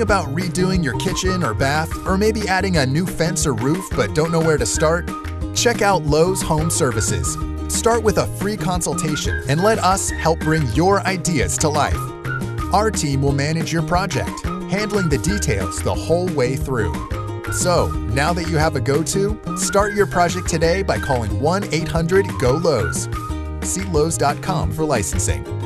Thinking about redoing your kitchen or bath, or maybe adding a new fence or roof but don't know where to start? Check out Lowe's Home Services. Start with a free consultation and let us help bring your ideas to life. Our team will manage your project, handling the details the whole way through. So, now that you have a go-to, start your project today by calling 1-800-GO-LOWES. See Lowes.com for licensing.